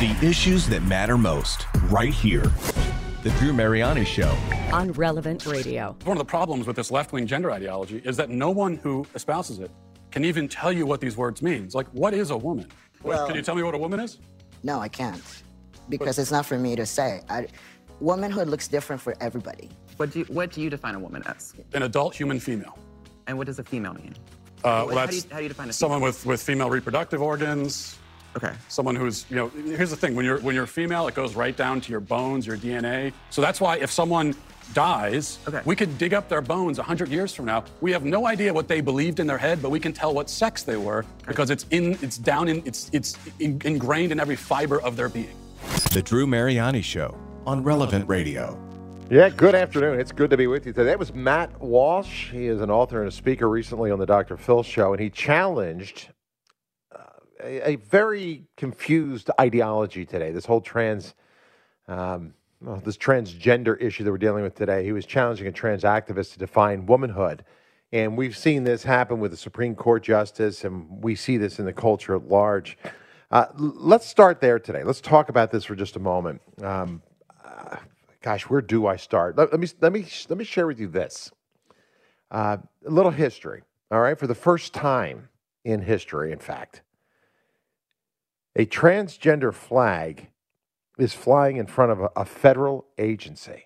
The issues that matter most, right here. The Drew Mariani Show. On Relevant Radio. One of the problems with this left-wing gender ideology is that no one who espouses it can even tell you what these words mean. Like, what is a woman? Well, can you tell me what a woman is? No, I can't. Because it's not for me to say. Womanhood looks different for everybody. What do you define a woman as? An adult human female. And what does a female mean? Well, how that's do you define a female? someone with female reproductive organs. Okay. Someone who's, here's the thing. When you're female, it goes right down to your bones, your DNA. So that's why if someone dies, we could dig up their bones 100 years from now. We have no idea what they believed in their head, but we can tell what sex they were because it's ingrained in every fiber of their being. The Drew Mariani Show on Relevant Radio. Yeah, good afternoon. It's good to be with you today. That was Matt Walsh. He is an author and a speaker recently on the Dr. Phil Show, and he challenged a very confused ideology today. This whole this transgender issue that we're dealing with today. He was challenging a trans activist to define womanhood. And we've seen this happen with the Supreme Court justice, and we see this in the culture at large. Let's start there today. Let's talk about this for just a moment. Gosh, where do I start? Let me share with you this. A little history, all right? For the first time in history, in fact, a transgender flag is flying in front of a federal agency.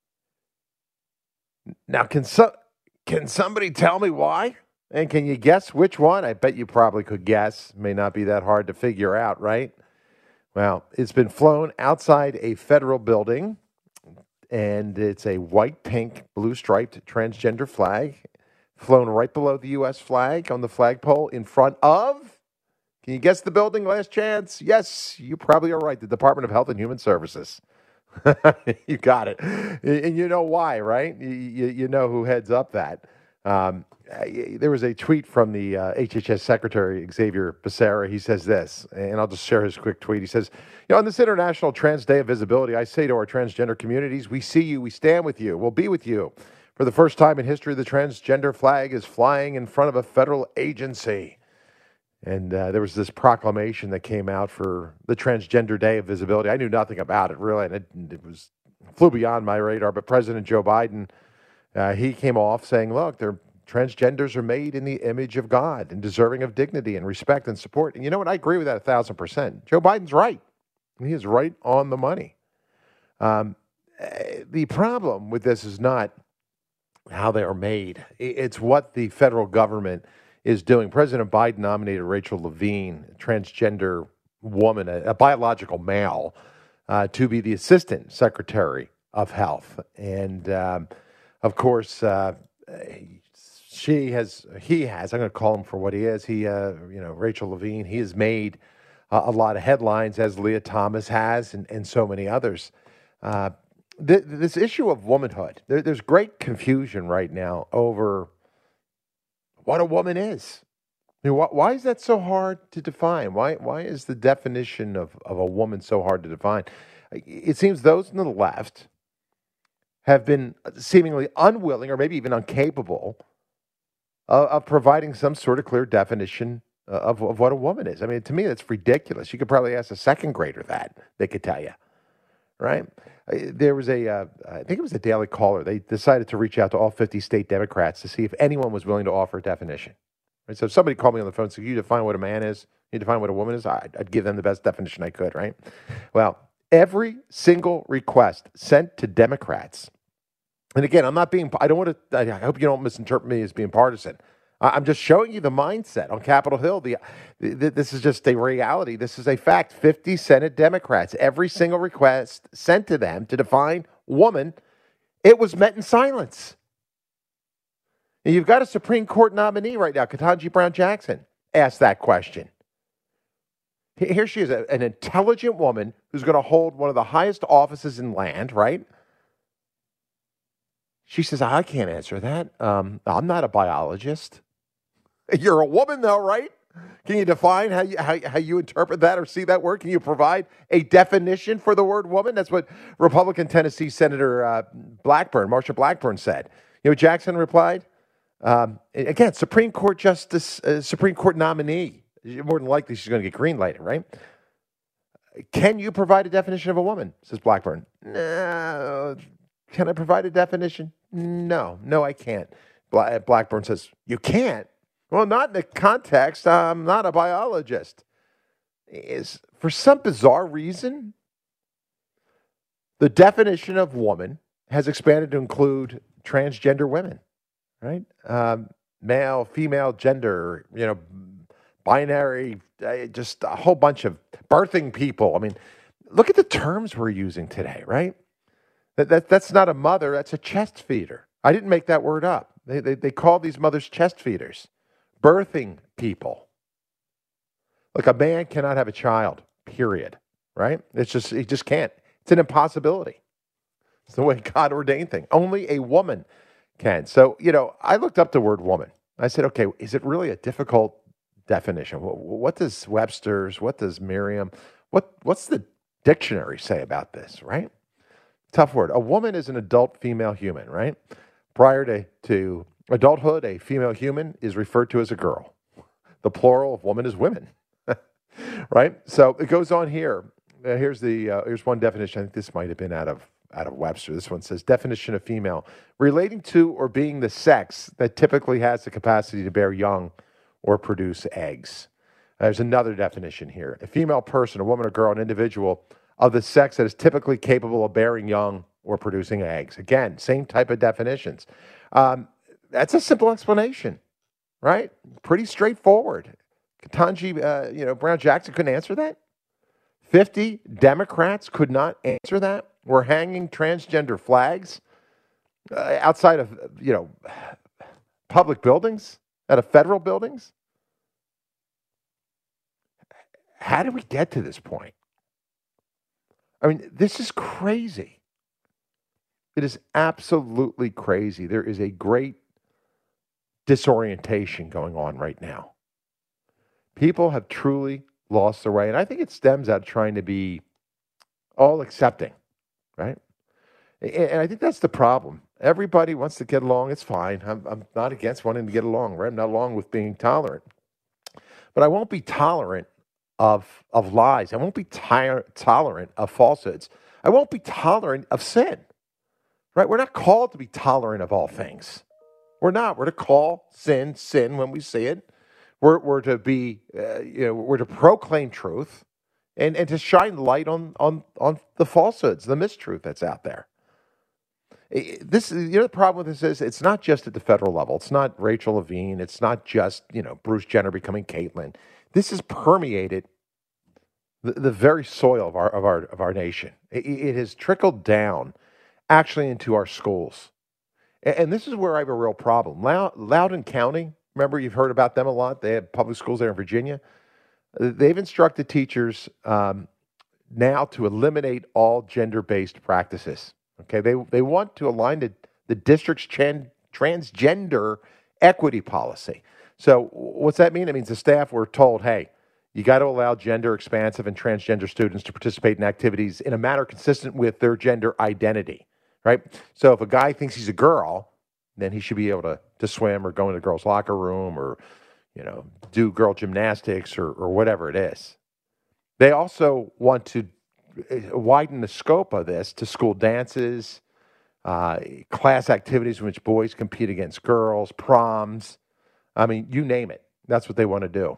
Now, can somebody tell me why? And can you guess which one? I bet you probably could guess. May not be that hard to figure out, right? Well, it's been flown outside a federal building, and it's a white, pink, blue-striped transgender flag flown right below the U.S. flag on the flagpole in front of... Can you guess the building? Last chance. Yes, you probably are right. The Department of Health and Human Services. You got it. And you know why, right? You know who heads up that. There was a tweet from the HHS Secretary, Xavier Becerra. He says this, and I'll just share his quick tweet. He says, on this International Trans Day of Visibility, I say to our transgender communities, we see you, we stand with you, we'll be with you. For the first time in history, the transgender flag is flying in front of a federal agency. And there was this proclamation that came out for the Transgender Day of Visibility. I knew nothing about it, really, and it flew beyond my radar. But President Joe Biden, he came off saying, look, transgenders are made in the image of God and deserving of dignity and respect and support. And you know what? I agree with that 1,000%. Joe Biden's right. He is right on the money. The problem with this is not how they are made. It's what the federal government is doing. President Biden nominated Rachel Levine, a transgender woman, a biological male, to be the Assistant Secretary of Health. And, of course, he has, I'm going to call him for what he is. Rachel Levine, he has made a lot of headlines, as Leah Thomas has, and so many others. This issue of womanhood, there's great confusion right now over what a woman is. I mean, why is that so hard to define? Why is the definition of a woman so hard to define? It seems those on the left have been seemingly unwilling or maybe even incapable of providing some sort of clear definition of what a woman is. I mean, to me, that's ridiculous. You could probably ask a second grader that. They could tell you, right? There was I think it was a Daily Caller. They decided to reach out to all 50 state Democrats to see if anyone was willing to offer a definition. Right? So if somebody called me on the phone and said, you define what a man is, you define what a woman is, I'd give them the best definition I could, right? Well, every single request sent to Democrats, and again, I hope you don't misinterpret me as being partisan. I'm just showing you the mindset on Capitol Hill. This is just a reality. This is a fact. 50 Senate Democrats, every single request sent to them to define woman, it was met in silence. And you've got a Supreme Court nominee right now, Ketanji Brown Jackson, asked that question. Here she is, an intelligent woman who's going to hold one of the highest offices in land, right? She says, I can't answer that. I'm not a biologist. You're a woman, though, right? Can you define how you interpret that or see that word? Can you provide a definition for the word woman? That's what Republican Tennessee Senator Marsha Blackburn said. You know, Jackson replied, again, Supreme Court Justice, Supreme Court nominee. More than likely she's going to get green lighted, right? Can you provide a definition of a woman? Says Blackburn. No. Can I provide a definition? No, I can't. Blackburn says, you can't? Well, not in the context. I'm not a biologist. Is for some bizarre reason, the definition of woman has expanded to include transgender women, right? Male, female, gender, binary, just a whole bunch of birthing people. I mean, look at the terms we're using today, right? That's not a mother, that's a chest feeder. I didn't make that word up. They call these mothers chest feeders, birthing people. Look, a man cannot have a child, period, right? He just can't. It's an impossibility. It's the way God ordained thing. Only a woman can. So, I looked up the word woman. I said, okay, is it really a difficult definition? What does Webster's, what does Merriam, what's the dictionary say about this, right? Tough word. A woman is an adult female human, right? Prior to adulthood, a female human is referred to as a girl. The plural of woman is women, right? So it goes on here. Here's one definition. I think this might have been out of Webster. This one says, definition of female, relating to or being the sex that typically has the capacity to bear young or produce eggs. There's another definition here. A female person, a woman, a girl, an individual of the sex that is typically capable of bearing young or producing eggs. Again, same type of definitions. That's a simple explanation, right? Pretty straightforward. Ketanji, Brown Jackson couldn't answer that. 50 Democrats could not answer that. We're hanging transgender flags outside of, public buildings, out of federal buildings. How did we get to this point? I mean, this is crazy. It is absolutely crazy. There is a great disorientation going on right now. People have truly lost their way, and I think it stems out of trying to be all accepting, right? And I think that's the problem. Everybody wants to get along. It's fine. I'm not against wanting to get along, right? I'm not along with being tolerant. But I won't be tolerant of lies. I won't be tolerant of falsehoods. I won't be tolerant of sin, right? We're not called to be tolerant of all things. We're not. We're to call sin when we see it. We're to be, we're to proclaim truth and to shine light on the falsehoods, the mistruth that's out there. This, the problem with this is it's not just at the federal level. It's not Rachel Levine. It's not just, Bruce Jenner becoming Caitlyn. This has permeated the very soil of our nation. It has trickled down actually into our schools. And this is where I have a real problem. Loudoun County, remember, you've heard about them a lot. They have public schools there in Virginia. They've instructed teachers now to eliminate all gender-based practices. Okay, they want to align the district's transgender equity policy. So what's that mean? It means the staff were told, hey, you got to allow gender expansive and transgender students to participate in activities in a manner consistent with their gender identity, right? So if a guy thinks he's a girl, then he should be able to swim or go in the girls' locker room or, do girl gymnastics or whatever it is. They also want to widen the scope of this to school dances, class activities in which boys compete against girls, proms. I mean, you name it. That's what they want to do.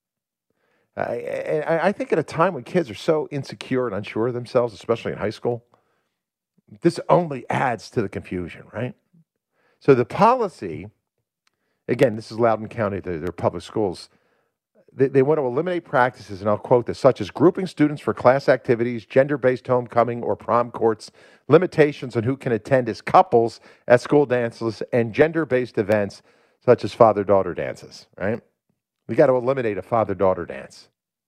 I think at a time when kids are so insecure and unsure of themselves, especially in high school, this only adds to the confusion, right? So the policy, again, this is Loudoun County, their public schools, they want to eliminate practices, and I'll quote this, such as grouping students for class activities, gender-based homecoming or prom courts, limitations on who can attend as couples at school dances, and gender-based events such as father-daughter dances, right? We got to eliminate a father-daughter dance.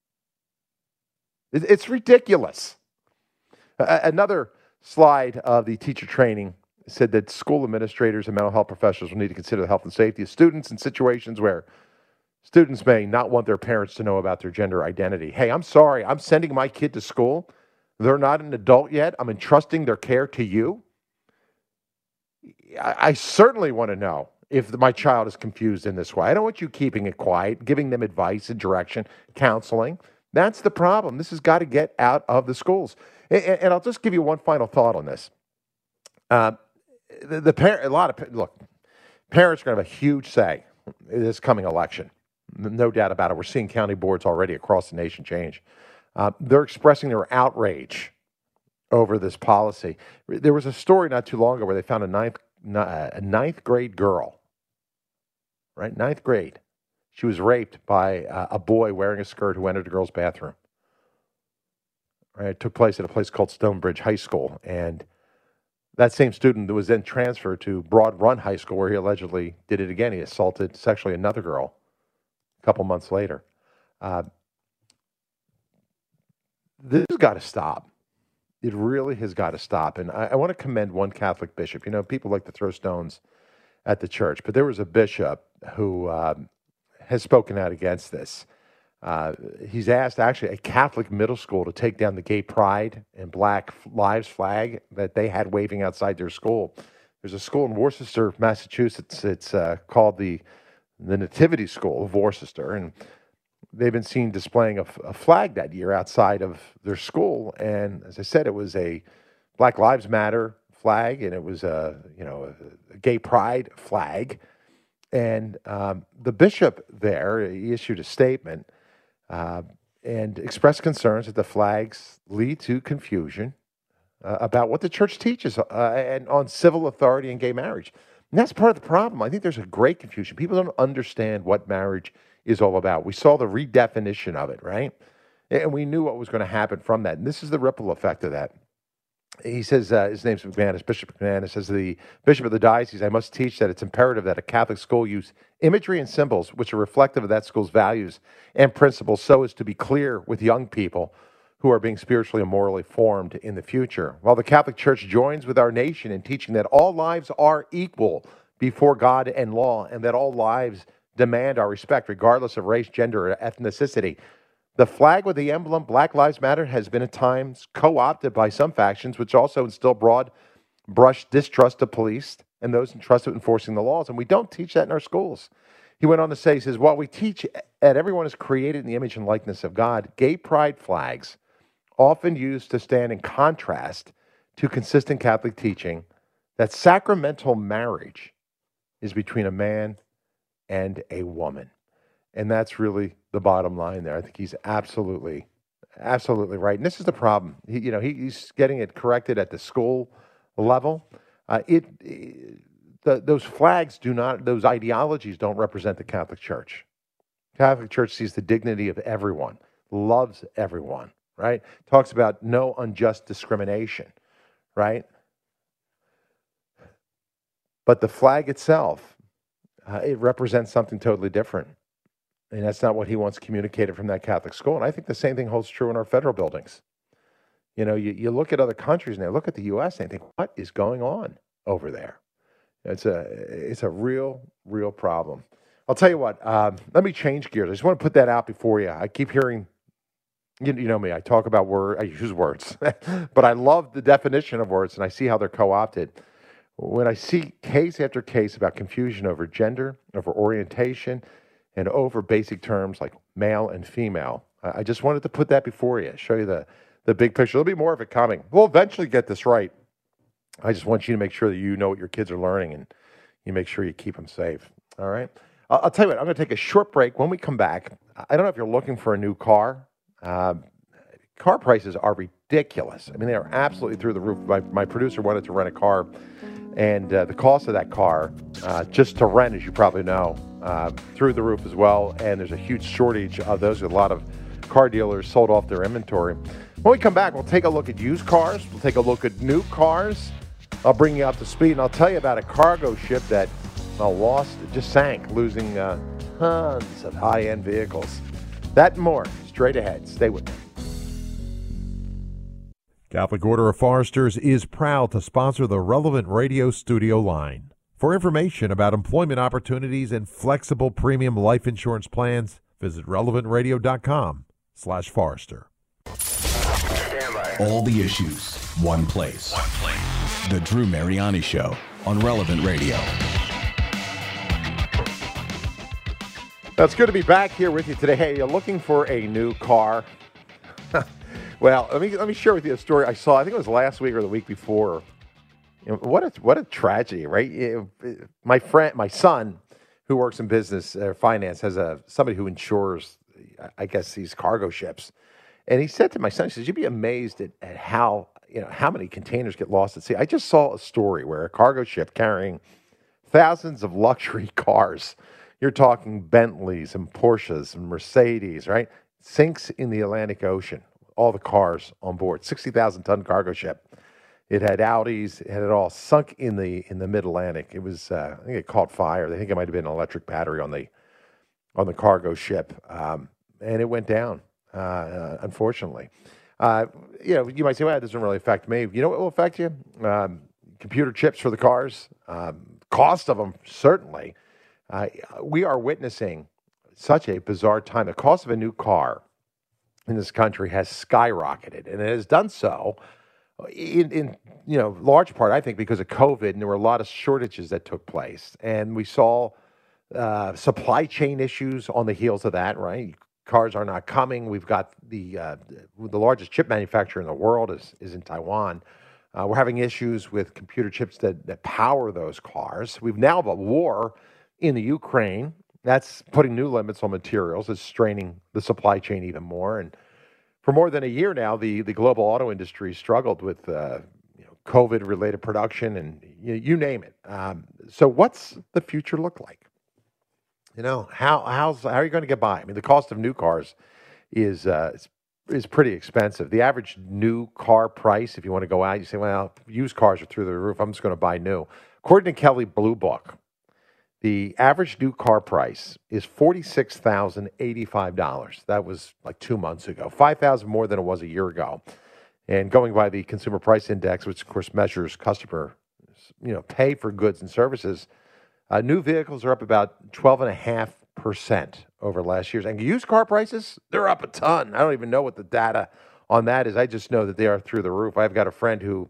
It's ridiculous. Another slide of the teacher training said that school administrators and mental health professionals will need to consider the health and safety of students in situations where students may not want their parents to know about their gender identity. Hey, I'm sorry. I'm sending my kid to school. They're not an adult yet. I'm entrusting their care to you. I certainly want to know if my child is confused in this way. I don't want you keeping it quiet, giving them advice and direction, counseling. That's the problem. This has got to get out of the schools. And I'll just give you one final thought on this. Look, parents are going to have a huge say in this coming election. No doubt about it. We're seeing county boards already across the nation change. They're expressing their outrage over this policy. There was a story not too long ago where they found a ninth grade girl, right? Ninth grade. She was raped by a boy wearing a skirt who entered a girl's bathroom. Right? It took place at a place called Stonebridge High School. And that same student was then transferred to Broad Run High School, where he allegedly did it again. He assaulted sexually another girl a couple months later. This has got to stop. It really has got to stop. And I want to commend one Catholic bishop. You know, people like to throw stones at the church, but there was a bishop who has spoken out against this. He's asked, actually, a Catholic middle school to take down the gay pride and Black Lives flag that they had waving outside their school. There's a school in Worcester, Massachusetts. It's called the Nativity School of Worcester, and they've been seen displaying a flag that year outside of their school. And as I said, it was a Black Lives Matter flag, and it was a gay pride flag. And the bishop there, he issued a statement and expressed concerns that the flags lead to confusion about what the church teaches and on civil authority and gay marriage. And that's part of the problem. I think there's a great confusion. People don't understand what marriage is all about. We saw the redefinition of it, right? And we knew what was going to happen from that. And this is the ripple effect of that. He says, his name's McManus, Bishop McManus, says, the bishop of the diocese, I must teach that it's imperative that a Catholic school use imagery and symbols which are reflective of that school's values and principles so as to be clear with young people who are being spiritually and morally formed in the future. While the Catholic Church joins with our nation in teaching that all lives are equal before God and law, and that all lives demand our respect regardless of race, gender, or ethnicity, the flag with the emblem Black Lives Matter has been at times co-opted by some factions, which also instill broad brush distrust of police and those entrusted with enforcing the laws. And we don't teach that in our schools. He went on to say, he says, while we teach that everyone is created in the image and likeness of God, gay pride flags, often used to stand in contrast to consistent Catholic teaching that sacramental marriage is between a man and a woman. And that's really the bottom line there. I think he's absolutely right. And this is the problem. He's getting it corrected at the school level. Those flags those ideologies don't represent the Catholic Church. Catholic Church sees the dignity of everyone, loves everyone, right? Talks about no unjust discrimination, right? But the flag itself, it represents something totally different. And that's not what he wants communicated from that Catholic school. And I think the same thing holds true in our federal buildings. You look at other countries and they look at the U.S. and they think, what is going on over there? It's a real problem. I'll tell you what, let me change gears. I just want to put that out before you. I keep hearing, you know me, I talk about words, I use words, but I love the definition of words and I see how they're co-opted. When I see case after case about confusion over gender, over orientation, and over basic terms like male and female, I just wanted to put that before you, show you the big picture. There'll be more of it coming. We'll eventually get this right. I just want you to make sure that you know what your kids are learning and you make sure you keep them safe. All right? I'll tell you what, I'm going to take a short break. When we come back, I don't know if you're looking for a new car. Car prices are ridiculous. I mean, they are absolutely through the roof. My producer wanted to rent a car, and the cost of that car, just to rent, as you probably know, through the roof as well. And there's a huge shortage of those. A lot of car dealers sold off their inventory. When we come back, we'll take a look at used cars. We'll take a look at new cars. I'll bring you up to speed, and I'll tell you about a cargo ship that just sank, losing tons of high-end vehicles. That and more, straight ahead. Stay with me. Catholic Order of Foresters is proud to sponsor the Relevant Radio studio line. For information about employment opportunities and flexible premium life insurance plans, visit relevantradio.com/Forester. All the issues, one place. The Drew Mariani Show on Relevant Radio. It's good to be back here with you today. Hey, you're looking for a new car? Well, let me share with you a story I saw. I think it was last week or the week before. What a tragedy, right? My son, who works in business or finance, has somebody who insures, I guess, these cargo ships. And he said to my son, he says, "You'd be amazed at how many containers get lost at sea." I just saw a story where a cargo ship carrying thousands of luxury cars, you're talking Bentleys and Porsches and Mercedes, right, sinks in the Atlantic Ocean. All the cars on board, 60,000-ton cargo ship. It had Audis, it had it all sunk in the mid-Atlantic. It was, I think it caught fire. I think it might have been an electric battery on the cargo ship, and it went down. Unfortunately, you might say, "Well, it doesn't really affect me." You know what will affect you? Computer chips for the cars, cost of them certainly. We are witnessing such a bizarre time. The cost of a new car in this country has skyrocketed, and it has done so in large part, I think, because of COVID, and there were a lot of shortages that took place, and we saw supply chain issues on the heels of that. Right, cars are not coming. We've got the largest chip manufacturer in the world is in Taiwan. We're having issues with computer chips that power those cars. We've now have a war in the Ukraine. That's putting new limits on materials. It's straining the supply chain even more. And for more than a year now, the global auto industry struggled with COVID-related production and you name it. So what's the future look like? How are you going to get by? I mean, the cost of new cars is pretty expensive. The average new car price, if you want to go out, you say, well, used cars are through the roof. I'm just going to buy new. According to Kelley Blue Book, the average new car price is $46,085. That was like 2 months ago, $5,000 more than it was a year ago. And going by the Consumer Price Index, which of course measures customer, pay for goods and services, new vehicles are up about 12.5% over last year's. And used car prices, they're up a ton. I don't even know what the data on that is. I just know that they are through the roof. I've got a friend who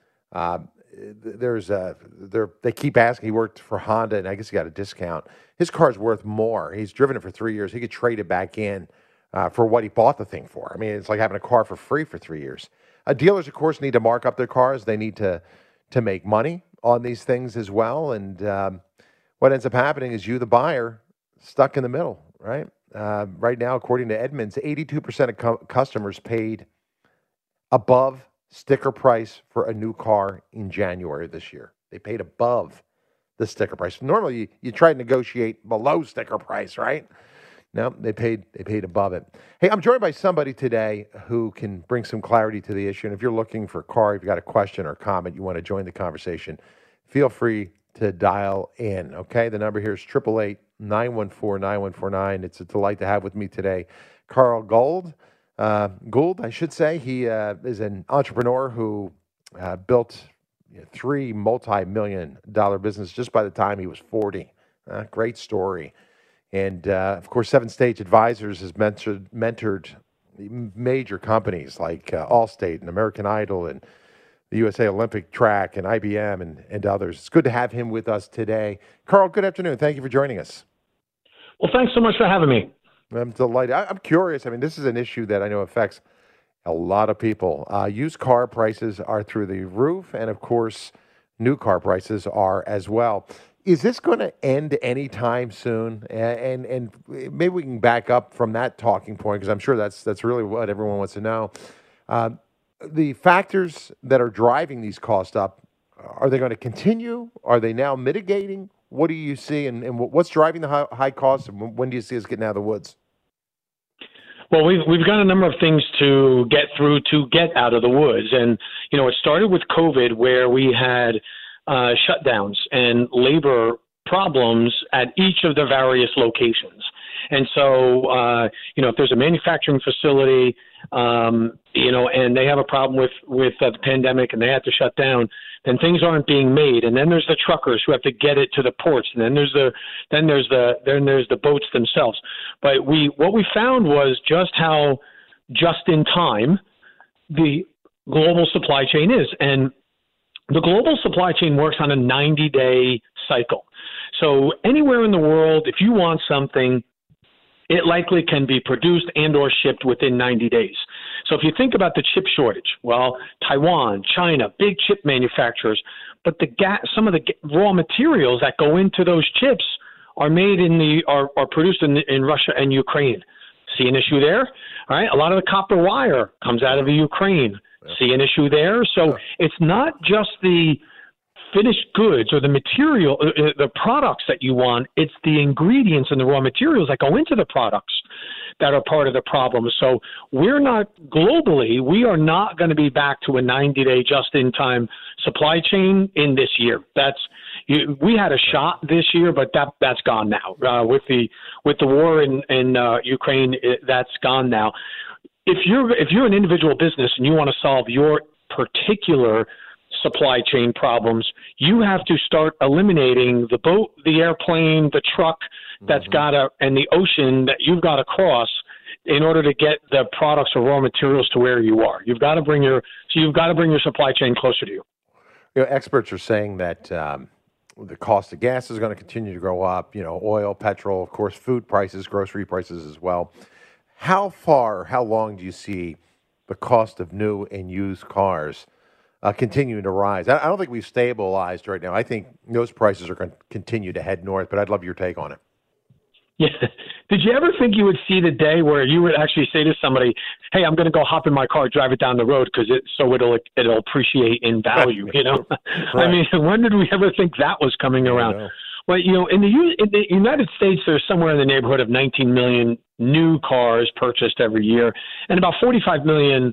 they keep asking. He worked for Honda, and I guess he got a discount. His car's worth more. He's driven it for 3 years. He could trade it back in for what he bought the thing for. I mean, it's like having a car for free for 3 years. Dealers, of course, need to mark up their cars. They need to make money on these things as well. And what ends up happening is you, the buyer, stuck in the middle, right? Right now, according to Edmunds, 82% of customers paid above sticker price for a new car in January this year. They paid above the sticker price. Normally, you try to negotiate below sticker price, right? No, they paid above it. Hey, I'm joined by somebody today who can bring some clarity to the issue. And if you're looking for a car, if you've got a question or comment, you want to join the conversation, feel free to dial in, okay? The number here is 888-914-9149. It's a delight to have with me today Carl Gould, I should say. He is an entrepreneur who built 3 multi-million-dollar businesses just by the time he was 40. Great story. And, of course, 7 Stage Advisors has mentored major companies like Allstate and American Idol and the USA Olympic Track and IBM and others. It's good to have him with us today. Carl, good afternoon. Thank you for joining us. Well, thanks so much for having me. I'm delighted. I'm curious. I mean, this is an issue that I know affects a lot of people. Used car prices are through the roof, and, of course, new car prices are as well. Is this going to end anytime soon? And maybe we can back up from that talking point, because I'm sure that's really what everyone wants to know. The factors that are driving these costs up, are they going to continue? Are they now mitigating? What do you see, and what's driving the high costs, and when do you see us getting out of the woods? Well, we've got a number of things to get through to get out of the woods. And, it started with COVID, where we had shutdowns and labor problems at each of the various locations. And so, if there's a manufacturing facility, and they have a problem with the pandemic and they have to shut down, then things aren't being made. And then there's the truckers who have to get it to the ports, and then there's the boats themselves. But what we found was just how just in time the global supply chain is. And the global supply chain works on a 90-day cycle. So anywhere in the world, if you want something, it likely can be produced and or shipped within 90 days. So if you think about the chip shortage, well, Taiwan, China, big chip manufacturers, but some of the raw materials that go into those chips are made are produced in Russia and Ukraine. See an issue there? All right. A lot of the copper wire comes out of the Ukraine. See an issue there? So it's not just the finished goods or the material, the products that you want. It's the ingredients and the raw materials that go into the products that are part of the problem. So we are not going to be back to a 90-day just-in-time supply chain in this year. We had a shot this year, but that's gone now. With the war in Ukraine, that's gone now. If you're an individual business and you want to solve your particular supply chain problems, you have to start eliminating the boat, the airplane, the truck and the ocean that you've got to cross in order to get the products or raw materials to where you are. You've got to bring your supply chain closer to you. Experts are saying that the cost of gas is going to continue to go up. Oil, petrol, of course, food prices, grocery prices as well. How long do you see the cost of new and used cars continuing to rise? I don't think we've stabilized right now. I think those prices are going to continue to head north, but I'd love your take on it. Yeah. Did you ever think you would see the day where you would actually say to somebody, "Hey, I'm going to go hop in my car, drive it down the road because it'll appreciate in value"? Right. I mean, when did we ever think that was coming around? Well, in the United States, there's somewhere in the neighborhood of 19 million new cars purchased every year, and about 45 million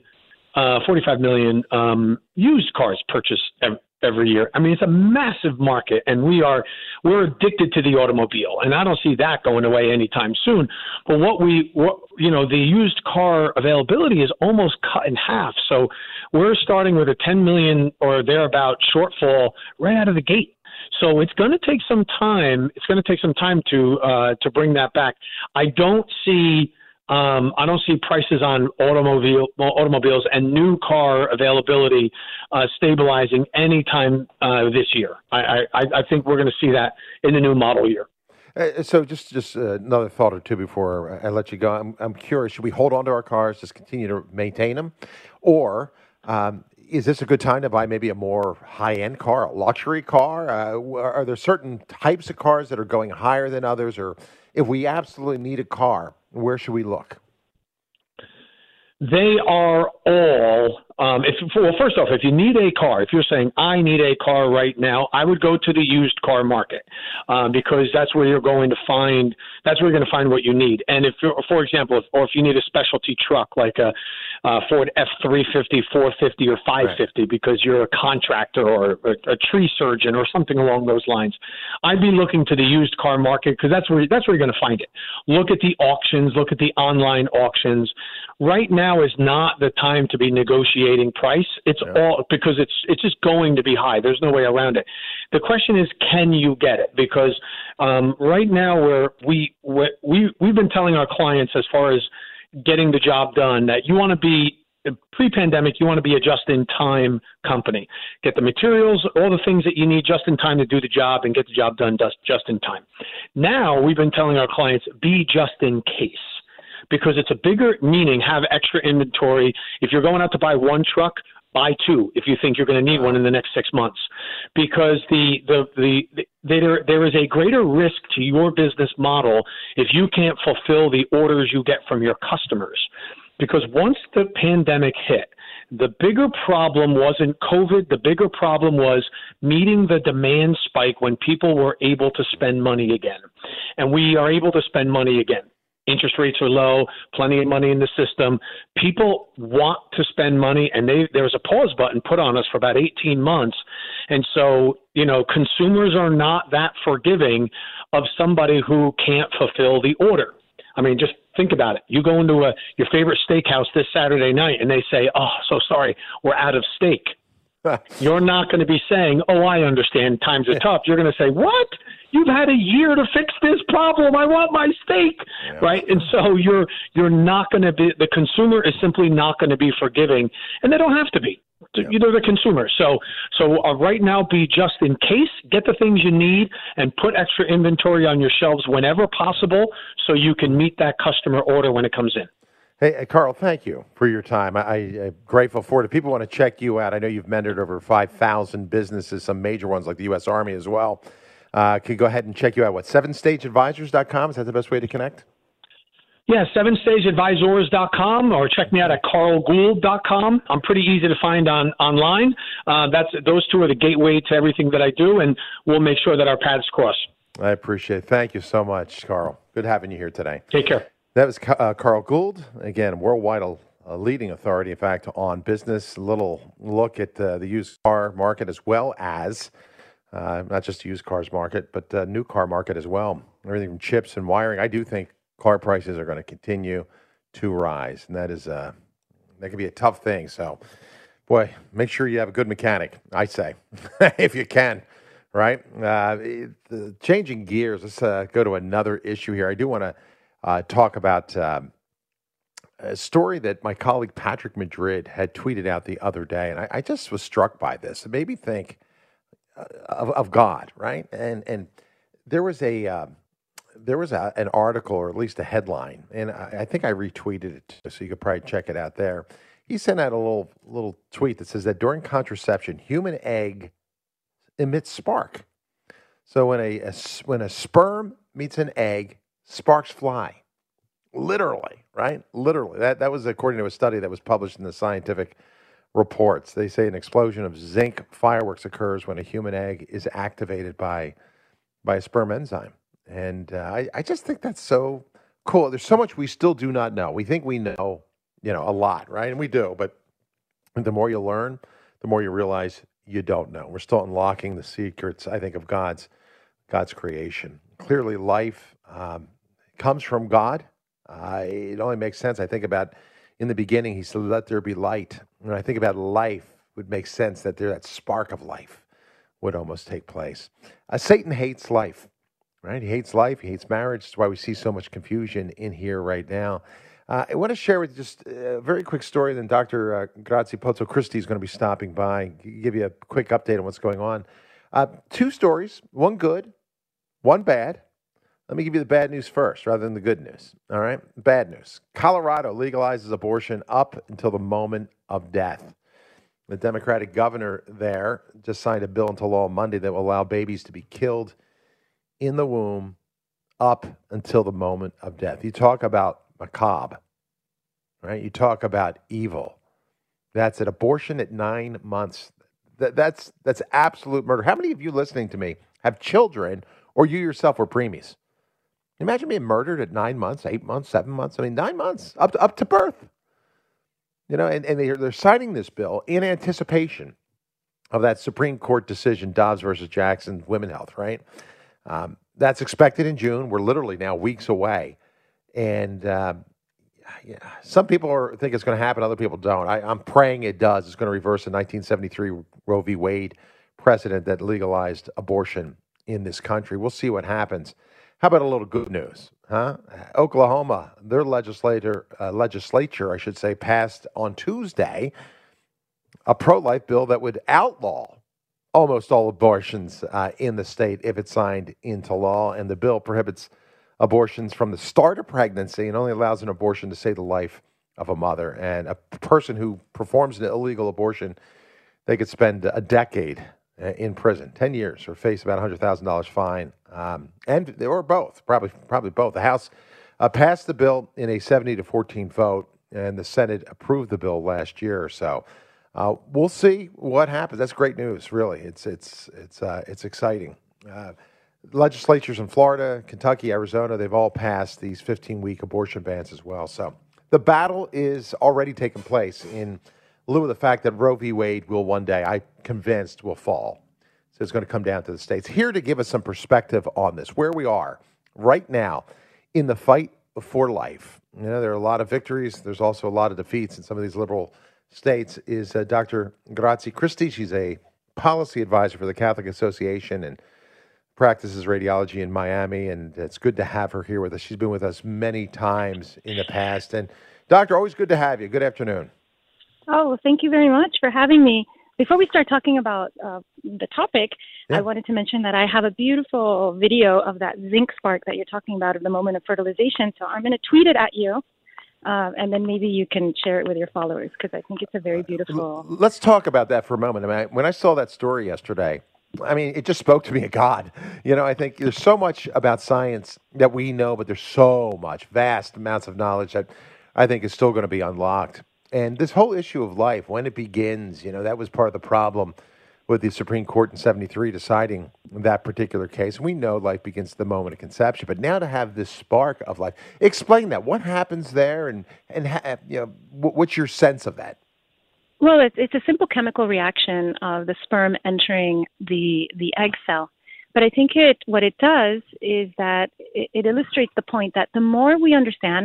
used cars purchased every year. I mean, it's a massive market, and we're addicted to the automobile, and I don't see that going away anytime soon. But the used car availability is almost cut in half. So we're starting with a 10 million or thereabout shortfall right out of the gate. So it's going to take some time. It's going to take some time to bring that back. I don't see prices on automobiles and new car availability stabilizing anytime this year. I think we're going to see that in the new model year. So just another thought or two before I let you go. I'm curious, should we hold on to our cars, just continue to maintain them? Or is this a good time to buy maybe a more high-end car, a luxury car? Are there certain types of cars that are going higher than others? Or if we absolutely need a car, where should we look? They are all, first off, if you need a car, if you're saying, I need a car right now, I would go to the used car market because that's where you're going to find what you need. And if you need a specialty truck like a Ford F-350, 450, or 550 because you're a contractor or a tree surgeon or something along those lines, I'd be looking to the used car market because that's where you're going to find it. Look at the auctions, look at the online auctions. Right now is not the time to be negotiating price. All because it's just going to be high. There's no way around it. The question is, can you get it? Because right now we've been telling our clients as far as getting the job done that you want to be pre-pandemic, you want to be a just-in-time company. Get the materials, all the things that you need just in time to do the job and get the job done just in time. Now we've been telling our clients, be just in case. Because it's a bigger meaning, have extra inventory. If you're going out to buy one truck, buy two if you think you're going to need one in the next 6 months. Because there is a greater risk to your business model if you can't fulfill the orders you get from your customers. Because once the pandemic hit, the bigger problem wasn't COVID. The bigger problem was meeting the demand spike when people were able to spend money again. And we are able to spend money again. Interest rates are low, plenty of money in the system. People want to spend money, and there was a pause button put on us for about 18 months. And so, consumers are not that forgiving of somebody who can't fulfill the order. I mean, just think about it. You go into your favorite steakhouse this Saturday night, and they say, "Oh, so sorry, we're out of steak." You're not going to be saying, "Oh, I understand, times are tough." You're going to say, "What? You've had a year to fix this problem. I want my steak," right? And so you're not going to be. The consumer is simply not going to be forgiving, and they don't have to be. They're the consumer. So right now, be just in case. Get the things you need and put extra inventory on your shelves whenever possible, so you can meet that customer order when it comes in. Hey, Carl, thank you for your time. I'm grateful for it. If people want to check you out, I know you've mentored over 5,000 businesses, some major ones like the U.S. Army as well. Can go ahead and check you out. What, 7stageadvisors.com? Is that the best way to connect? Yeah, 7stageadvisors.com, or check me out at carlgould.com. I'm pretty easy to find online. Those two are the gateway to everything that I do, and we'll make sure that our paths cross. I appreciate it. Thank you so much, Carl. Good having you here today. Take care. That was Carl Gould, again, worldwide a leading authority, in fact, on business. A little look at the used car market as well as, not just the used cars market, but new car market as well. Everything from chips and wiring. I do think car prices are going to continue to rise, and that can be a tough thing. So, boy, make sure you have a good mechanic, I say, if you can, right? Changing gears, let's go to another issue here. I do want to talk about a story that my colleague Patrick Madrid had tweeted out the other day, and I just was struck by this. It made me think of God, right? And there was an article, or at least a headline, and I think I retweeted it, so you could probably check it out there. He sent out a little tweet that says that during contraception, human egg emits spark. So when a sperm meets an egg, sparks fly. Literally, right? Literally. That was according to a study that was published in the Scientific Reports. They say an explosion of zinc fireworks occurs when a human egg is activated by a sperm enzyme. And I just think that's so cool. There's so much we still do not know. We think we know, a lot, right? And we do. But the more you learn, the more you realize you don't know. We're still unlocking the secrets, I think, of God's creation. Clearly, life comes from God. It only makes sense. I think about in the beginning, he said, "Let there be light." When I think about life, it would make sense that that spark of life would almost take place. Satan hates life, right? He hates life. He hates marriage. That's why we see so much confusion in here right now. I want to share with you just a very quick story. Then Dr. Grazie Pozzo Christi is going to be stopping by, give you a quick update on what's going on. Two stories, one good, one bad. Let me give you the bad news first rather than the good news, all right? Bad news. Colorado legalizes abortion up until the moment of death. The Democratic governor there just signed a bill into law Monday that will allow babies to be killed in the womb up until the moment of death. You talk about macabre, right? You talk about evil. That's an abortion at 9 months. That's absolute murder. How many of you listening to me have children, or you yourself were preemies? Imagine being murdered at 9 months, 8 months, 7 months. 9 months up to birth. And they're signing this bill in anticipation of that Supreme Court decision, Dobbs versus Jackson, Women Health, right? That's expected in June. We're literally now weeks away. And some people think it's going to happen. Other people don't. I'm praying it does. It's going to reverse the 1973 Roe v. Wade precedent that legalized abortion in this country. We'll see what happens. How about a little good news, huh? Oklahoma, their legislature, passed on Tuesday a pro-life bill that would outlaw almost all abortions in the state if it's signed into law. And the bill prohibits abortions from the start of pregnancy and only allows an abortion to save the life of a mother. And a person who performs an illegal abortion, they could spend a decade in prison, 10 years, or face about $100,000 fine, or both, probably both. The House passed the bill in a 70-14 vote, and the Senate approved the bill last year or so. We'll see what happens. That's great news, really. It's exciting. Legislatures in Florida, Kentucky, Arizona, they've all passed these 15-week abortion bans as well. So the battle is already taking place in lieu of the fact that Roe v. Wade will one day, I'm convinced, will fall. So it's going to come down to the states. Here to give us some perspective on this, where we are right now in the fight for life. There are a lot of victories. There's also a lot of defeats in some of these liberal states, is Dr. Grazie Christi. She's a policy advisor for the Catholic Association and practices radiology in Miami, and it's good to have her here with us. She's been with us many times in the past. And Doctor, always good to have you. Good afternoon. Oh, thank you very much for having me. Before we start talking about the topic, I wanted to mention that I have a beautiful video of that zinc spark that you're talking about at the moment of fertilization. So I'm going to tweet it at you. and then maybe you can share it with your followers because I think it's a very beautiful. Let's talk about that for a moment. I mean, when I saw that story yesterday, I mean, it just spoke to me of God. You know, I think there's so much about science that we know, but there's so much, vast amounts of knowledge that I think is still going to be unlocked. And this whole issue of life, when it begins, you know, that was part of the problem with the Supreme Court in '73 deciding that particular case. We know life begins at the moment of conception, but now to have this spark of life, explain that. What happens there, and you know, what's your sense of that? Well, it's a simple chemical reaction of the sperm entering the egg cell. But I think what it does is that it illustrates the point that the more we understand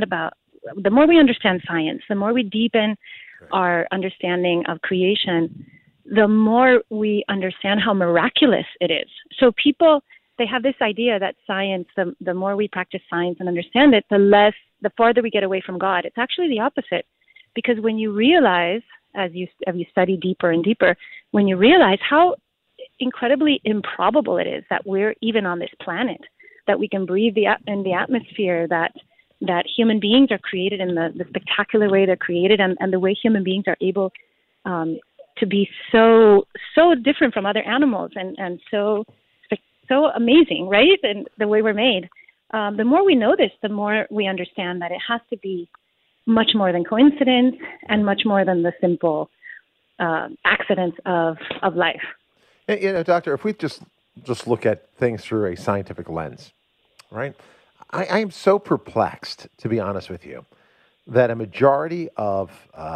science, the more we deepen our understanding of creation, the more we understand how miraculous it is. So people, they have this idea that science, the more we practice science and understand it, the farther we get away from God. It's actually the opposite. Because when you realize, as you study deeper and deeper, when you realize how incredibly improbable it is that we're even on this planet, that we can breathe in the atmosphere, that human beings are created in the spectacular way they're created, and the way human beings are able to be so different from other animals and so amazing, right? And the way we're made. The more we know this, the more we understand that it has to be much more than coincidence and much more than the simple accidents of life. You know, Doctor, if we just look at things through a scientific lens, right? I am so perplexed, to be honest with you, that a majority of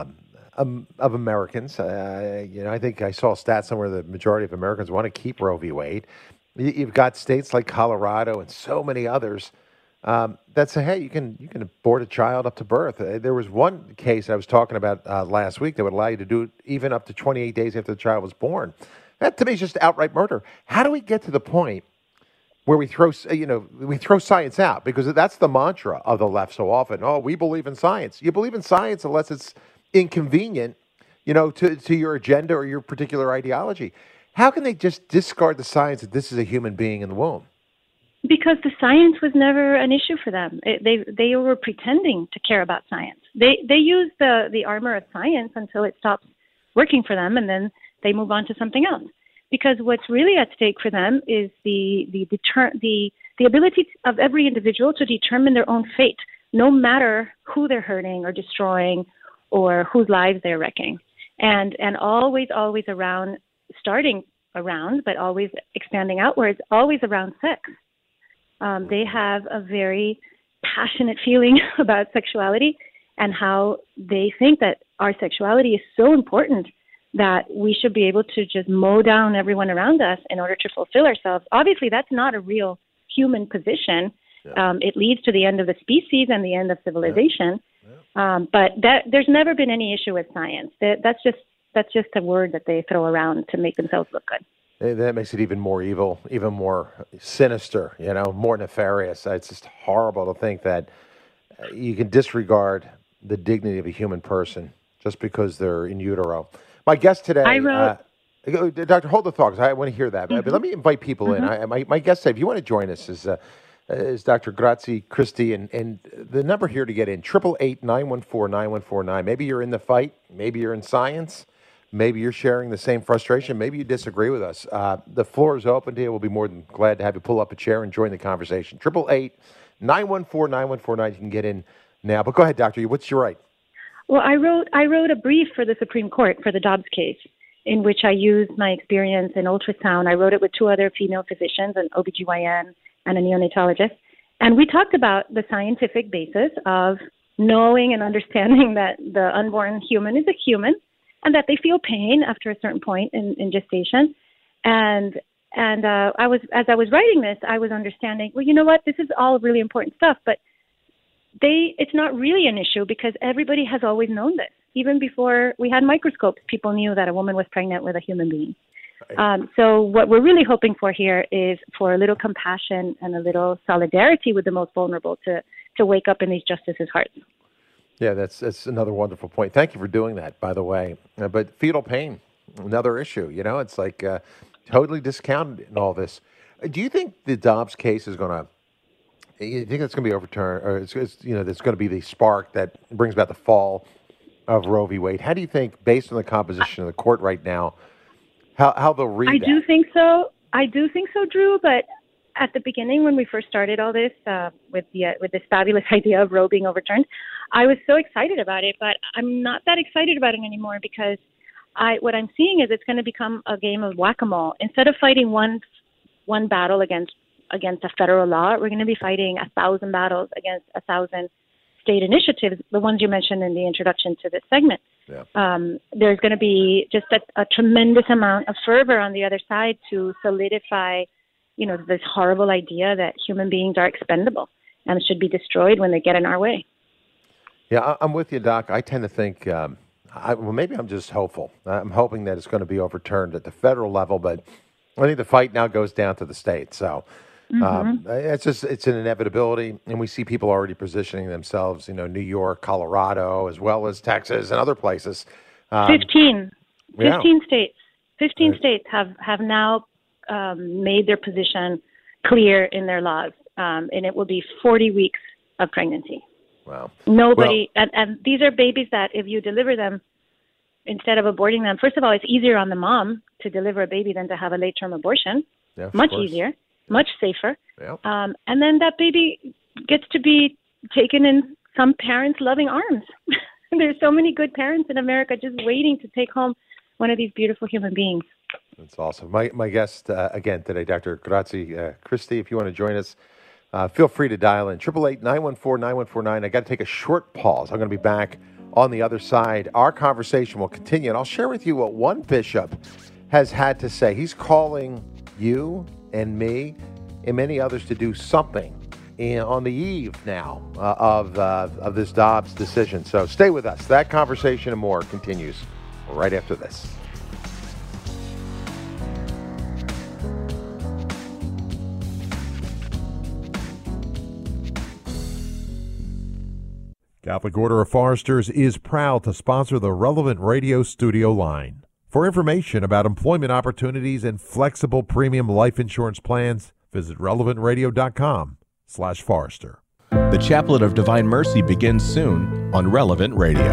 Americans, you know, I think I saw a stat somewhere the majority of Americans want to keep Roe v. Wade. You've got states like Colorado and so many others that say, hey, you can abort a child up to birth. There was one case I was talking about last week that would allow you to do it even up to 28 days after the child was born. That to me is just outright murder. How do we get to the point where we throw science out? Because that's the mantra of the left so often. Oh, we believe in science. You believe in science unless it's inconvenient, you know, to your agenda or your particular ideology. How can they just discard the science that this is a human being in the womb? Because the science was never an issue for them. They were pretending to care about science. They use the armor of science until it stops working for them, and then they move on to something else. Because what's really at stake for them is the ability of every individual to determine their own fate, no matter who they're hurting or destroying or whose lives they're wrecking. And always around, starting around, but always expanding outwards, always around sex. They have a very passionate feeling about sexuality and how they think that our sexuality is so important that we should be able to just mow down everyone around us in order to fulfill ourselves. Obviously, that's not a real human position. Yeah. It leads to the end of the species and the end of civilization. Yeah. But there's never been any issue with science. That's just a word that they throw around to make themselves look good. That makes it even more evil, even more sinister, you know, more nefarious. It's just horrible to think that you can disregard the dignity of a human person just because they're in utero. My guest today, Doctor, hold the thought, because I want to hear that. Mm-hmm. But let me invite people in. My guest today, if you want to join us, is Dr. Grazie Christie, and the number here to get in, 888-914-9149. Maybe you're in the fight. Maybe you're in science. Maybe you're sharing the same frustration. Maybe you disagree with us. The floor is open to you. We'll be more than glad to have you pull up a chair and join the conversation. 888-914-9149. You can get in now. But go ahead, Doctor. What's your right? Well, I wrote a brief for the Supreme Court for the Dobbs case, in which I used my experience in ultrasound. I wrote it with two other female physicians, an OBGYN and a neonatologist. And we talked about the scientific basis of knowing and understanding that the unborn human is a human and that they feel pain after a certain point in gestation. And as I was writing this, I was understanding, well, you know what, this is all really important stuff, but it's not really an issue because everybody has always known this. Even before we had microscopes, people knew that a woman was pregnant with a human being. Right. So what we're really hoping for here is for a little compassion and a little solidarity with the most vulnerable to wake up in these justices' hearts. Yeah, that's another wonderful point. Thank you for doing that, by the way. But fetal pain, another issue. You know, it's like totally discounted in all this. Do you think the Dobbs case is going to You think that's going to be overturned, or it's that's going to be the spark that brings about the fall of Roe v. Wade? How do you think, based on the composition of the court right now, how they'll read that? I do think so. I do think so, Drew. But at the beginning, when we first started all this with this fabulous idea of Roe being overturned, I was so excited about it. But I'm not that excited about it anymore because what I'm seeing is it's going to become a game of whack-a-mole. Instead of fighting one battle against a federal law, we're going to be fighting 1,000 battles against 1,000 state initiatives, the ones you mentioned in the introduction to this segment. Yeah. There's going to be just a tremendous amount of fervor on the other side to solidify, this horrible idea that human beings are expendable and should be destroyed when they get in our way. Yeah, I'm with you, Doc. I tend to think, maybe I'm just hopeful. I'm hoping that it's going to be overturned at the federal level, but I think the fight now goes down to the states. So it's an inevitability, and we see people already positioning themselves. New York, Colorado, as well as Texas and other places. 15 states. 15 states have now made their position clear in their laws, and it will be 40 weeks of pregnancy. Wow. And these are babies that if you deliver them instead of aborting them, first of all, it's easier on the mom to deliver a baby than to have a late-term abortion. Yeah, much easier, much safer. Yeah. And then that baby gets to be taken in some parents' loving arms. There's so many good parents in America just waiting to take home one of these beautiful human beings. That's awesome. My guest again today, Dr. Grazie Christie, if you want to join us, feel free to dial in, 888-914-9149. I got to take a short pause. I'm going to be back on the other side. Our conversation will continue, and I'll share with you what one bishop has had to say. He's calling you and me and many others to do something on the eve now of this Dobbs decision. So stay with us. That conversation and more continues right after this. Catholic Order of Foresters is proud to sponsor the Relevant Radio studio line. For information about employment opportunities and flexible premium life insurance plans, visit relevantradio.com/Forester. The Chaplet of Divine Mercy begins soon on Relevant Radio.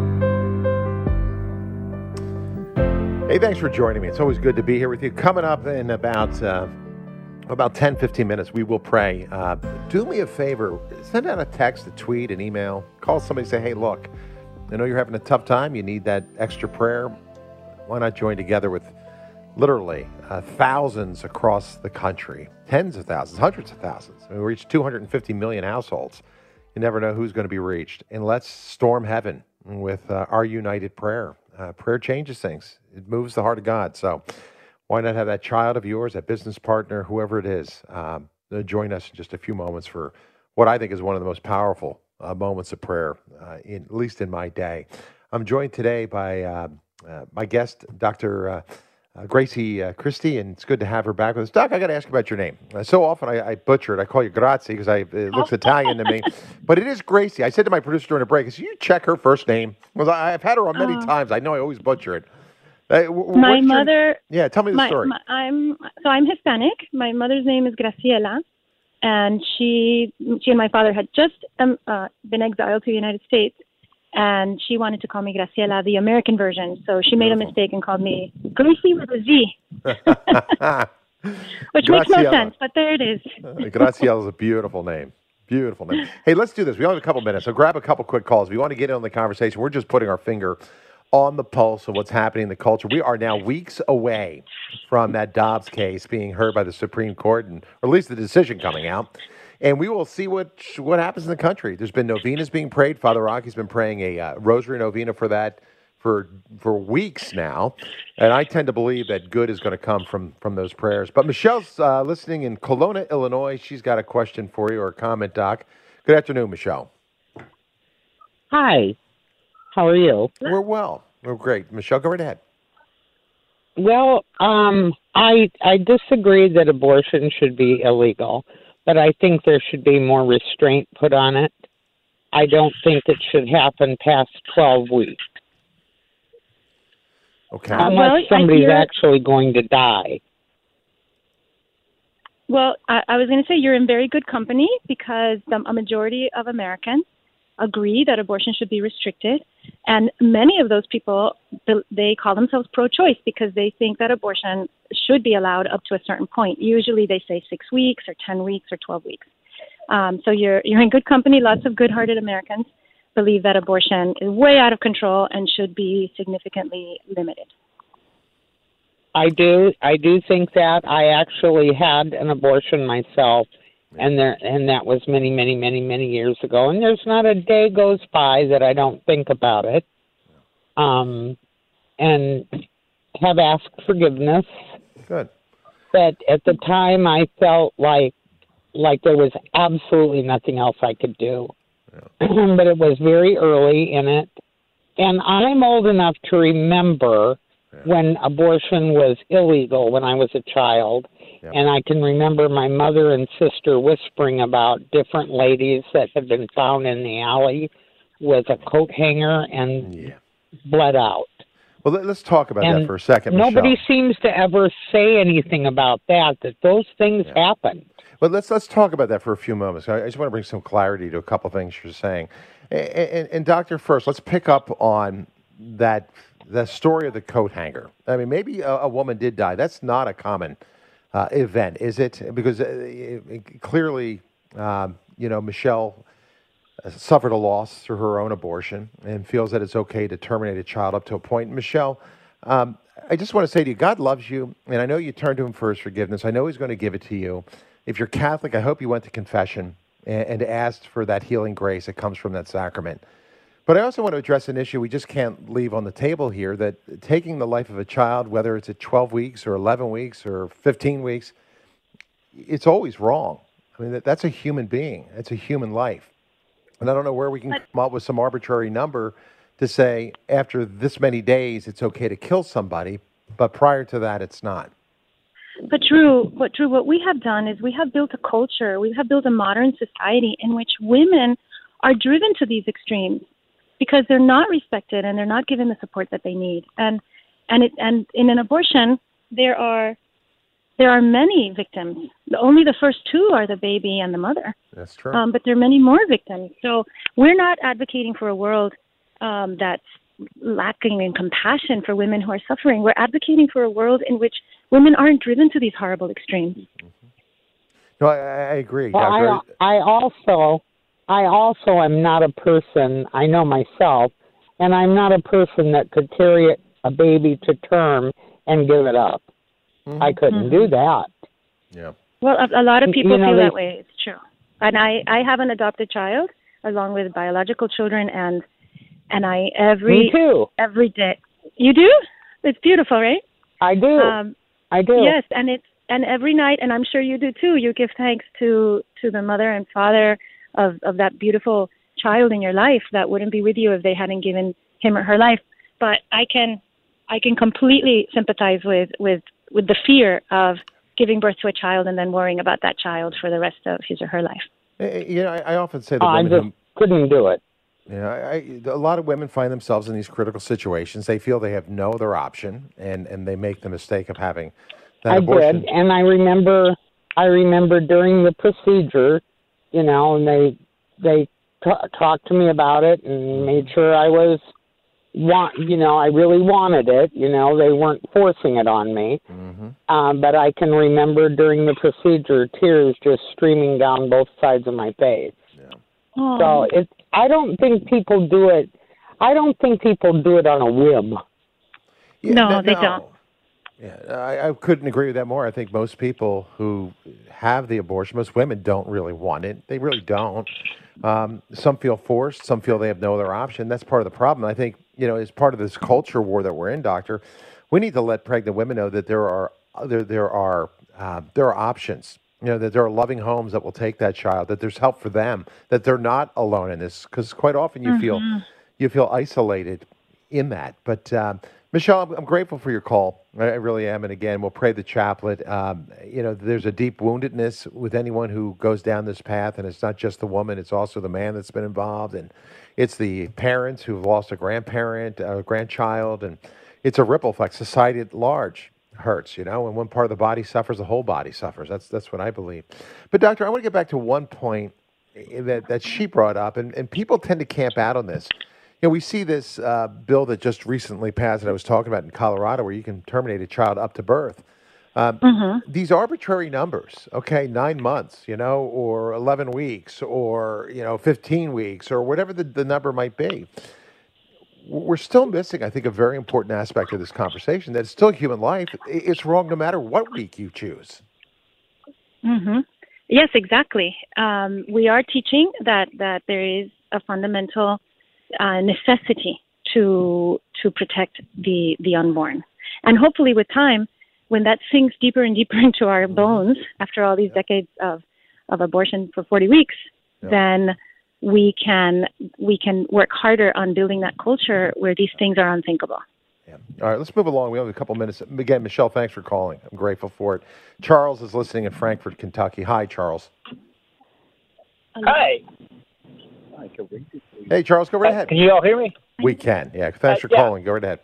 Hey, thanks for joining me. It's always good to be here with you. Coming up in about 10, 15 minutes, we will pray. Do me a favor. Send out a text, a tweet, an email. Call somebody, say, hey, look, I know you're having a tough time. You need that extra prayer. Why not join together with literally thousands across the country, tens of thousands, hundreds of thousands. I mean, we reached 250 million households. You never know who's going to be reached. And let's storm heaven with our united prayer. Prayer changes things. It moves the heart of God. So why not have that child of yours, that business partner, whoever it is, join us in just a few moments for what I think is one of the most powerful moments of prayer, at least in my day. I'm joined today by my guest, Dr. Grazie Christie, and it's good to have her back with us. Doc, I got to ask you about your name. So often I butcher it. I call you Grazie because it looks Italian to me. But it is Gracie. I said to my producer during a break, "Can you check her first name?" Because I've had her on many times. I know I always butcher it. My mother... Yeah, tell me the story. I'm Hispanic. My mother's name is Graciela, and she and my father had just been exiled to the United States, and she wanted to call me Graciela, the American version. So she made a mistake and called me Gracie with a Z, which makes no sense, but there it is. Graciela is a beautiful name. Beautiful name. Hey, let's do this. We only have a couple minutes, so grab a couple quick calls. If you want to get in on the conversation, we're just putting our finger on the pulse of what's happening in the culture. We are now weeks away from that Dobbs case being heard by the Supreme Court, or at least the decision coming out. And we will see what happens in the country. There's been novenas being prayed. Father Rocky's been praying a rosary novena for that for weeks now. And I tend to believe that good is going to come from those prayers. But Michelle's listening in Kelowna, Illinois. She's got a question for you or a comment, Doc. Good afternoon, Michelle. Hi. How are you? We're well. We're great. Michelle, go right ahead. Well, I disagree that abortion should be illegal, but I think there should be more restraint put on it. I don't think it should happen past 12 weeks. Okay. Unless somebody's actually going to die. Well, I was going to say you're in very good company because a majority of Americans agree that abortion should be restricted. And many of those people, they call themselves pro-choice because they think that abortion should be allowed up to a certain point. Usually they say 6 weeks or 10 weeks or 12 weeks. So you're in good company. Lots of good-hearted Americans believe that abortion is way out of control and should be significantly limited. I do think that. I actually had an abortion myself, and that was many, many, many, many years ago. And there's not a day goes by that I don't think about it, and have asked forgiveness. Good. But at the time, I felt like there was absolutely nothing else I could do. Yeah. But it was very early in it, and I'm old enough to remember when abortion was illegal when I was a child. Yep. And I can remember my mother and sister whispering about different ladies that had been found in the alley with a coat hanger and bled out. Well, let's talk about that for a second, Michelle. Nobody seems to ever say anything about that those things happen. But let's talk about that for a few moments. I just want to bring some clarity to a couple of things you're saying. And Doctor, first, let's pick up on that the story of the coat hanger. I mean, maybe a woman did die. That's not a common event, is it? Because clearly, Michelle suffered a loss through her own abortion and feels that it's okay to terminate a child up to a point. Michelle, I just want to say to you, God loves you, and I know you turned to him for his forgiveness. I know he's going to give it to you. If you're Catholic, I hope you went to confession and asked for that healing grace that comes from that sacrament. But I also want to address an issue we just can't leave on the table here, that taking the life of a child, whether it's at 12 weeks or 11 weeks or 15 weeks, it's always wrong. I mean, that's a human being. It's a human life. And I don't know where we can come up with some arbitrary number to say after this many days it's okay to kill somebody, but prior to that it's not. But Drew, what we have done is we have built a culture, we have built a modern society in which women are driven to these extremes, because they're not respected and they're not given the support that they need. And in an abortion, there are many victims. Only the first two are the baby and the mother. That's true. But there are many more victims. So we're not advocating for a world that's lacking in compassion for women who are suffering. We're advocating for a world in which women aren't driven to these horrible extremes. Mm-hmm. No, I agree. Well, I also am not a person, I know myself, and I'm not a person that could carry a baby to term and give it up. Mm-hmm. I couldn't do that. Yeah. Well, a lot of people feel that way. It's true. And I have an adopted child along with biological children, and I Me too. every day. You do? It's beautiful, right? I do. I do. Yes, and every night, and I'm sure you do too, you give thanks to the mother and father of that beautiful child in your life that wouldn't be with you if they hadn't given him or her life. But I can completely sympathize with the fear of giving birth to a child and then worrying about that child for the rest of his or her life. I often say that I just couldn't do it. A lot of women find themselves in these critical situations. They feel they have no other option, and they make the mistake of having that abortion. I did, and I remember during the procedure, and they talked to me about it and made sure I really wanted it. They weren't forcing it on me. Mm-hmm. But I can remember during the procedure, tears just streaming down both sides of my face. Yeah. So I don't think people do it. I don't think people do it on a whim. Yeah, no, they don't. Yeah, I couldn't agree with that more. I think most people who have the abortion, most women don't really want it. They really don't. Some feel forced. Some feel they have no other option. That's part of the problem. I think, as part of this culture war that we're in, Doctor, we need to let pregnant women know that there are options. That there are loving homes that will take that child. That there's help for them. That they're not alone in this. Because quite often you feel isolated in that. But Michelle, I'm grateful for your call. I really am. And again, we'll pray the chaplet. There's a deep woundedness with anyone who goes down this path. And it's not just the woman. It's also the man that's been involved. And it's the parents who've lost a grandparent, a grandchild. And it's a ripple effect, society at large. hurts, and when part of the body suffers, the whole body suffers. That's what I believe. But doctor, I want to get back to one point that she brought up, and people tend to camp out on this. We see this bill that just recently passed that I was talking about in Colorado, where you can terminate a child up to birth. These arbitrary numbers, 9 months, or 11 weeks, or 15 weeks, or whatever the number might be. We're still missing, I think, a very important aspect of this conversation, that it's still human life. It's wrong no matter what week you choose. Yes, exactly. We are teaching that there is a fundamental necessity to protect the unborn. And hopefully with time, when that sinks deeper and deeper into our bones after all these decades of abortion for 40 weeks, then we can work harder on building that culture where these things are unthinkable. All right, let's move along. We have a couple minutes. Again, Michelle, thanks for calling. I'm grateful for it. Charles is listening in Frankfort, Kentucky. Hi, Charles. Hi. Hey, Charles, go right ahead. Can you all hear me? We can, yeah. Thanks for calling. Go right ahead.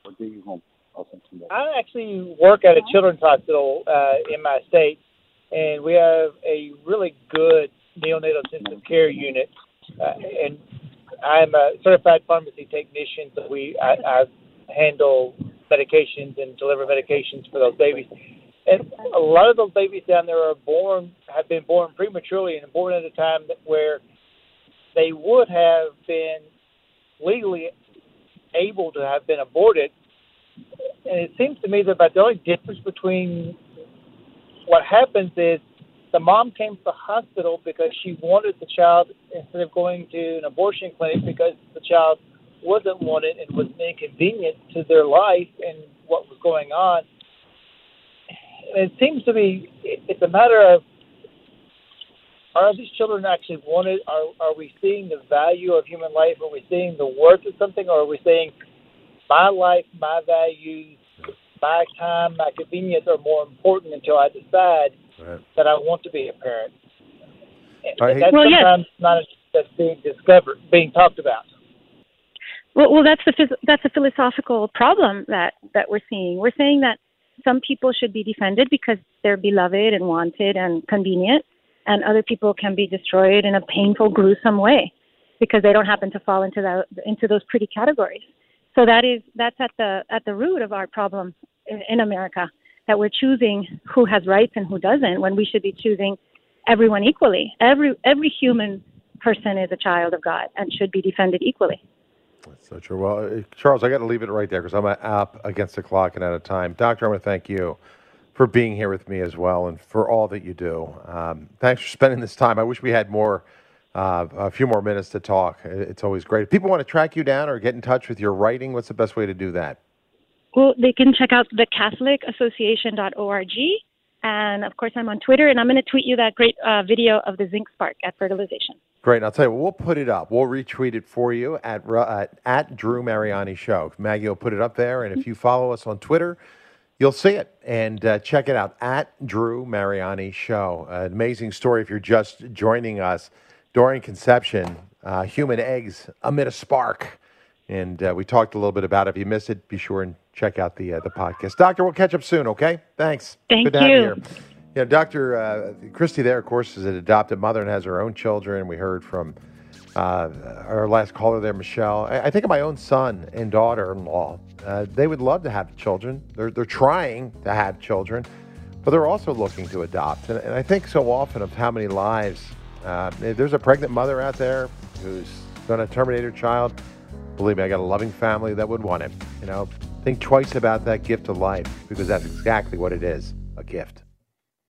I actually work at a children's hospital in my state, and we have a really good neonatal intensive care unit. And I'm a certified pharmacy technician, so I handle medications and deliver medications for those babies. And a lot of those babies down there have been born prematurely and born at a time where they would have been legally able to have been aborted. And it seems to me that about the only difference between what happens is the mom came to the hospital because she wanted the child instead of going to an abortion clinic because the child wasn't wanted and was an inconvenience to their life and what was going on. And it seems to me it's a matter of, are these children actually wanted? Are we seeing the value of human life? Are we seeing the worth of something? Or are we saying my life, my values, my time, my convenience are more important until I decide that I want to be a parent? And that's sometimes not that's being talked about. Well, that's a philosophical problem that we're seeing. We're saying that some people should be defended because they're beloved and wanted and convenient, and other people can be destroyed in a painful, gruesome way because they don't happen to fall into those pretty categories. So that's at the root of our problem in America, that we're choosing who has rights and who doesn't, when we should be choosing everyone equally. Every human person is a child of God and should be defended equally. That's so true. Well, Charles, I got to leave it right there because I'm up against the clock and out of time. Doctor, I want to thank you for being here with me as well and for all that you do. Thanks for spending this time. I wish we had a few more minutes to talk. It's always great. If people want to track you down or get in touch with your writing, what's the best way to do that? Well, they can check out thecatholicassociation.org. And, of course, I'm on Twitter, and I'm going to tweet you that great video of the zinc spark at fertilization. Great. And I'll tell you what, we'll put it up. We'll retweet it for you at Drew Mariani Show. Maggie will put it up there, and if you follow us on Twitter, you'll see it. And check it out, at Drew Mariani Show. An amazing story if you're just joining us. During conception, human eggs emit a spark. And we talked a little bit about it. If you missed it, be sure and check out the podcast. Doctor, we'll catch up soon, okay? Thanks. Thank Good to you. have you here. Yeah, Dr. Christy there, of course, is an adopted mother and has her own children. We heard from our last caller there, Michelle. I think of my own son and daughter-in-law. They would love to have children. They're trying to have children, but they're also looking to adopt. And I think so often of how many lives. If there's a pregnant mother out there who's going to terminate her child, believe me, I got a loving family that would want it. Think twice about that gift of life because that's exactly what it is, a gift.